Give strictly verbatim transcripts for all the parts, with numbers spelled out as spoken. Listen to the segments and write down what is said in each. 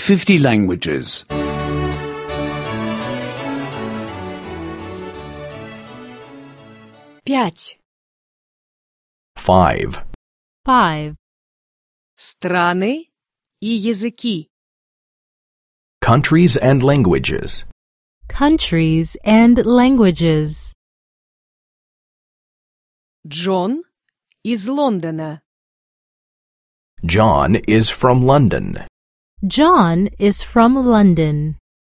fifty languages. Пять. Five. Five. Страны и языки. Countries and languages. Countries and languages. Джон из Лондона. John is from London. John is from London.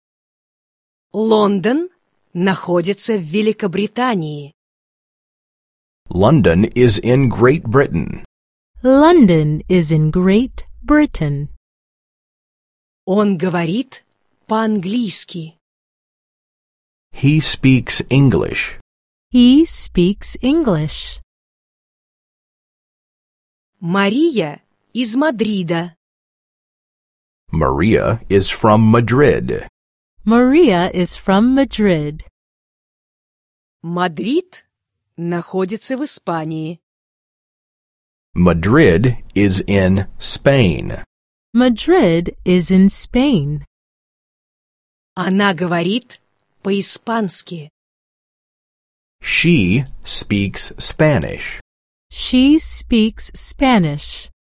Лондон находится в Великобритании. London is in Great Britain. London is in Great Britain. Он говорит по-английски. He speaks English. He speaks English. Мария из Мадрида. Maria is from Madrid. Maria is from Madrid. Мадрид находится в Испании. Madrid is in Spain. Madrid is in Spain. Она говорит по-испански. She speaks Spanish. She speaks Spanish.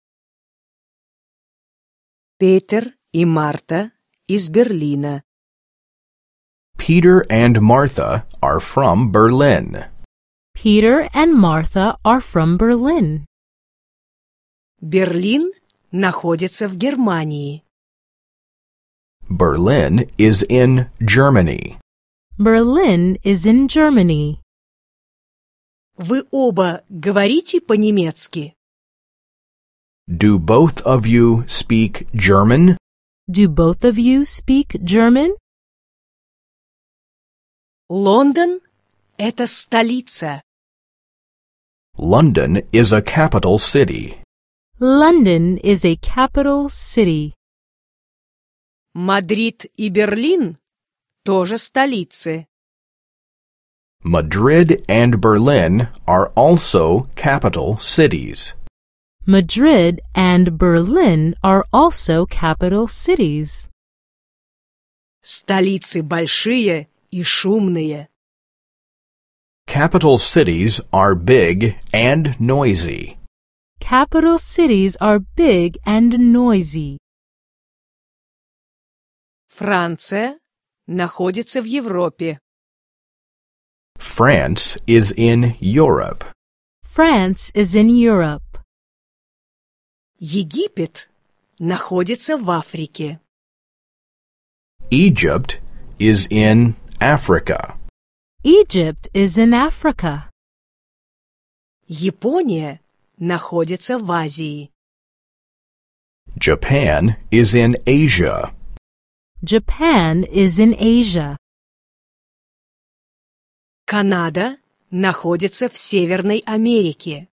Петер и Марта из Берлина. Peter and Martha are from Berlin. Peter and Martha are from Berlin. Берлин находится в Германии. Berlin is in Germany. Berlin is in Germany. Вы оба говорите по-немецки? Do both of you speak German? Do both of you speak German? Лондон – это столица. London is a capital city. London is a capital city. Мадрид и Берлин – тоже столицы. Madrid and Berlin are also capital cities. Madrid and Berlin are also capital cities. Столицы большие и шумные. Capital cities are big and noisy. Capital cities are big and noisy. Франция находится в Европе. France is in Europe. France is in Europe. Египет находится в Африке. Egypt is in Africa. Egypt is in Africa. Япония находится в Азии. Japan is in Asia. Japan is in Asia. Канада находится в Северной Америке.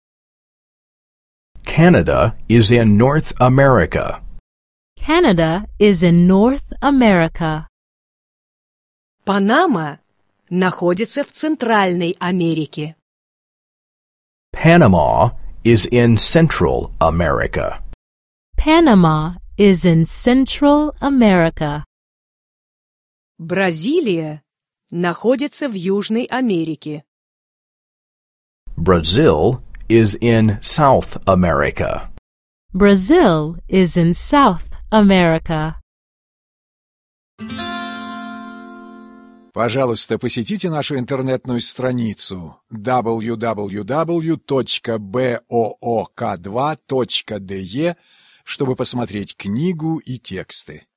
Canada is in North America. Canada is in North America. Панама находится в Центральной Америке. Panama is in Central America. Panama is in Central America. Бразилия находится в Южной Америке. Brazil is in South America. Brazil is in South America. Пожалуйста, посетите нашу интернетную страницу дабл ю дабл ю дабл ю точка боок два точка де, чтобы посмотреть книгу и тексты.